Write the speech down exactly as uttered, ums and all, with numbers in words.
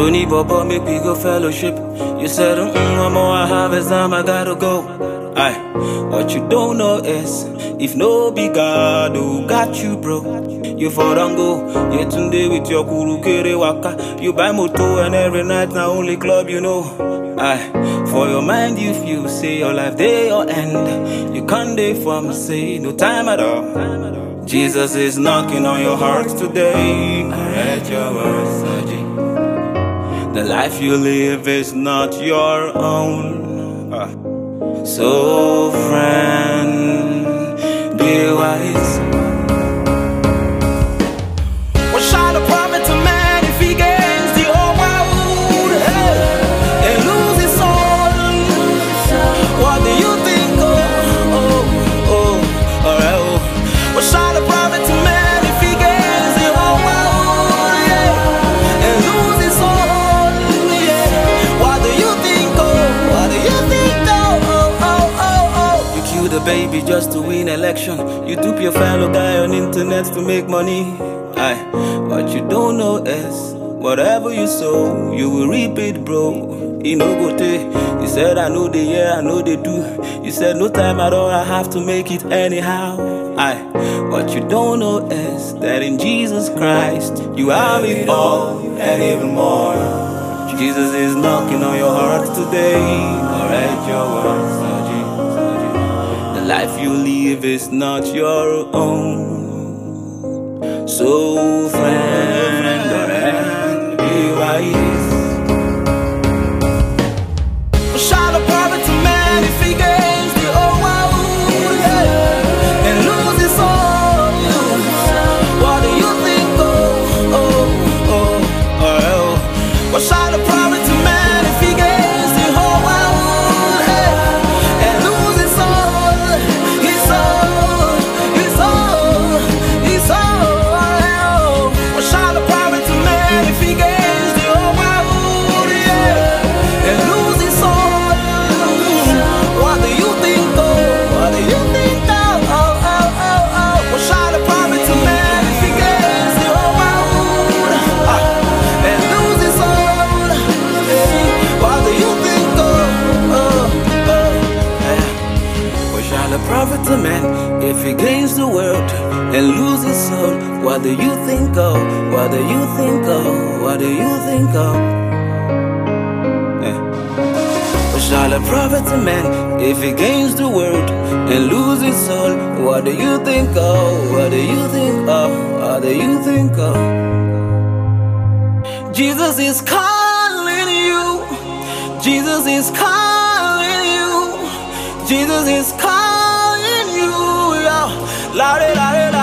Tony Baba, make we go fellowship. You said, mm, I'm all I have is time, I gotta go. Aye, what you don't know is, if no be God who got you, bro, you for don't go. You tunde with your kuru kere waka. You buy moto and every night now only club, you know. Aye, for your mind you feel, say your life day or end. You can't day from say no time at all. Jesus is knocking on your heart today. I read your words, Saji. The life you live is not your own. Ah. So friend, be wise. What shall a prophet to man if he gains the whole world, hey, and lose his soul? What do you think? Oh, oh, oh, alright. Oh. What shall a prophet to man if he gains the whole world, yeah, and lose his soul? Yeah. What do you think? Oh, what do you think? The baby just to win election. You dupe your fellow guy on internet to make money. Aye, what you don't know is, whatever you sow, you will reap it, bro. You know go te. You said I know they yeah, I know they do. You said no time at all, I have to make it anyhow. Aye, what you don't know is that in Jesus Christ you have it all and even more. Jesus is knocking on your heart today. Alright, your words. The life you live is not your own. So friend, alright, be wise. Shall a prophet to man if he gains the whole world, yeah, and lose his soul? What do you think? Oh, oh, oh, oh. What shall a prophet to man if he gains the whole world, yeah, and lose his soul? Prophet to man, if he gains the world and loses his soul, what do you think of? What do you think of? What do you think of? Eh. What shall a prophet to man if he gains the world and loses his soul? What do you think of? What do you think of? What do you think of? Jesus is calling you. Jesus is calling you. Jesus is calling. La, la, la, la.